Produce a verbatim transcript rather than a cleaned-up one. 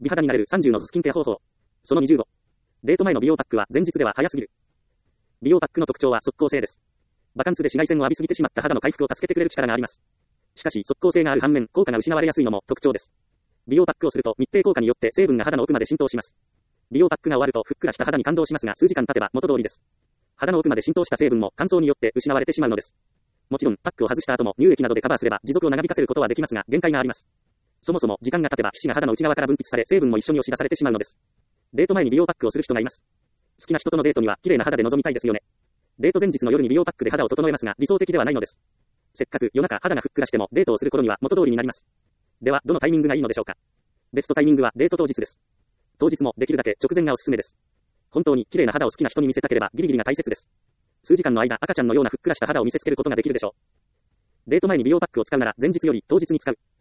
美肌になれるさんじゅうのスキンケア方法。そのにじゅうご。デート前の美容パックは前日では早すぎる。美容パックの特徴は即効性です。バカンスで紫外線を浴びすぎてしまった肌の回復を助けてくれる力があります。しかし、即効性がある反面、効果が失われやすいのも特徴です。美容パックをすると密閉効果によって成分が肌の奥まで浸透します。美容パックが終わるとふっくらした肌に感動しますが、数時間経てば元通りです。肌の奥まで浸透した成分も乾燥によって失われてしまうのです。もちろん、パックを外した後も乳液などでカバーすれば持続を長引かせることはできますが、限界があります。そもそも時間が経てば皮脂が肌の内側から分泌され、成分も一緒に押し出されてしまうのです。デート前に美容パックをする人がいます。好きな人とのデートには綺麗な肌で臨みたいですよね。デート前日の夜に美容パックで肌を整えますが、理想的ではないのです。せっかく夜中肌がふっくらしてもデートをする頃には元通りになります。では、どのタイミングがいいのでしょうか。ベストタイミングはデート当日です。当日もできるだけ直前がおすすめです。本当に綺麗な肌を好きな人に見せたければギリギリが大切です。数時間の間、赤ちゃんのようなふっくらした肌を見せつけることができるでしょう。デート前に美容パックを使うなら前日より当日に使う。